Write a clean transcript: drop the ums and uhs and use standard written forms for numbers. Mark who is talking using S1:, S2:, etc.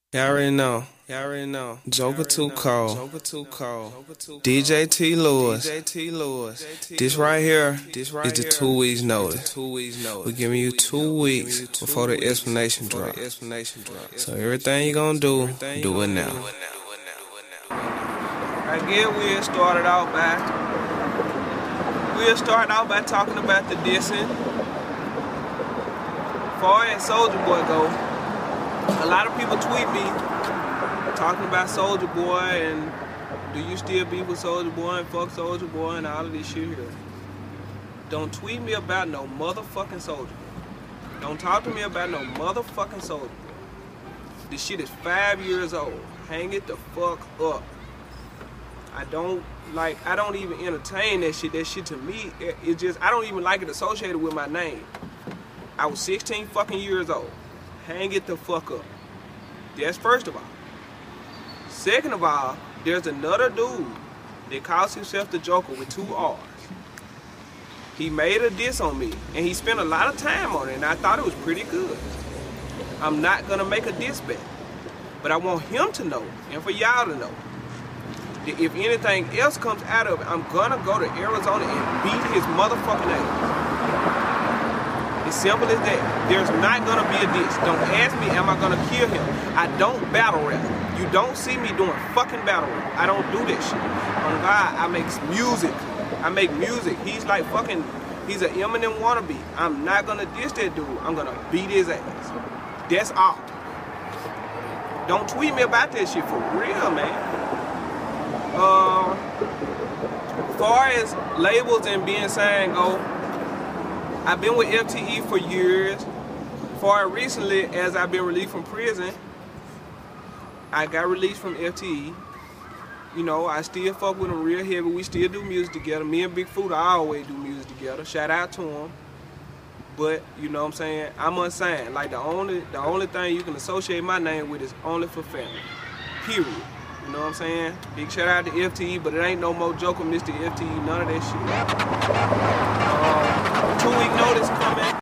S1: Y'all already know. Y'all already know. Joker too cold. Joker too cold. DJ T. Lewis. This right here is the 2 weeks notice. We're giving you 2 weeks before the explanation drop. So everything you gonna do it now.
S2: Again, we'll start out by talking about the dissing. Far as Soulja Boy go, a lot of people tweet me talking about Soulja Boy and do you still be with Soulja Boy and fuck Soulja Boy and all of this shit here. Don't tweet me about no motherfucking Soulja Boy. Don't talk to me about no motherfucking Soulja Boy. This shit is 5 years old. Hang it the fuck up. I don't even entertain that shit. That shit to me, it just, I don't even like it associated with my name. I was 16 fucking years old. Hang it the fuck up. That's first of all. Second of all, there's another dude that calls himself the Joker with 2 R's. He made a diss on me, and he spent a lot of time on it, and I thought it was pretty good. I'm not gonna make a diss back, but I want him to know, and for y'all to know, that if anything else comes out of it, I'm gonna go to Arizona and beat his motherfucking ass. As simple as that. There's not gonna be a diss. Don't ask me, am I gonna kill him? I don't battle rap. You don't see me doing fucking battle rap. I don't do that shit. On God, I make music. He's like fucking, he's an Eminem wannabe. I'm not gonna diss that dude. I'm gonna beat his ass. That's all. Don't tweet me about that shit for real, man. Far as labels and being signed go, I've been with FTE for years. Far recently, as I've been released from prison, I got released from FTE. You know, I still fuck with them real heavy. We still do music together. Me and Big Food, I always do music together. Shout out to him. But, you know what I'm saying, I'm unsigned. Like, the only thing you can associate my name with is only for family. Period. You know what I'm saying? Big shout out to FTE, but it ain't no more Joker, Mr. FTE, none of that shit. 2 week notice coming.